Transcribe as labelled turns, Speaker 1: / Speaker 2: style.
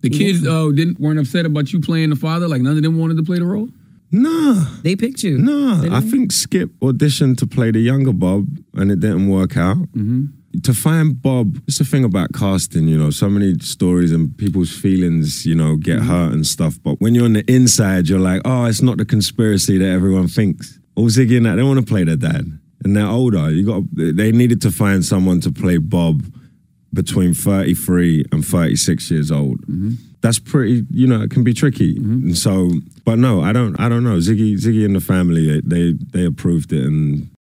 Speaker 1: The kids weren't upset about you playing the father? Like none of them wanted to play the role?
Speaker 2: Nah.
Speaker 3: They picked you.
Speaker 2: Nah. I think Skip auditioned to play the younger Bob and it didn't work out. To find Bob, it's the thing about casting, you know, so many stories and people's feelings, you know, get hurt and stuff. But when you're on the inside, you're like, oh, it's not the conspiracy that everyone thinks. All Ziggy and that, they want to play their dad. And they're older. They needed to find someone to play Bob between 33 and 36 years old. That's pretty, you know, it can be tricky. And so, but no, I don't know. Ziggy and the family, they approved it and